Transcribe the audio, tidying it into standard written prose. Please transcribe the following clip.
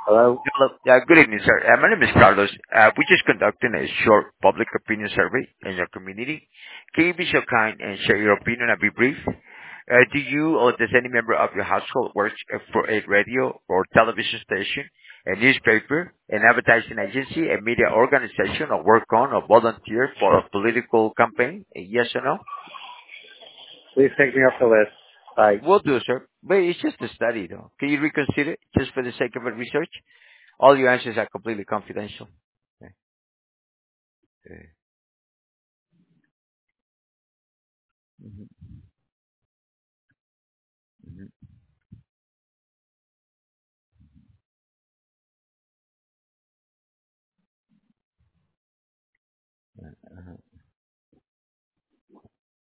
Hello? Hello. Good evening, sir. My name is Carlos. We're just conducting a short public opinion survey in your community. Can you be so kind and share your opinion and be brief? Do you or does any member of your household work for a radio or television station, a newspaper, an advertising agency, a media organization, or work on or volunteer for a political campaign? Yes or no? Please take me off the list. Bye. Will do, sir. But it's just a study, though. Can you reconsider just for the sake of a research? All your answers are completely confidential. Okay. Okay. Mhm.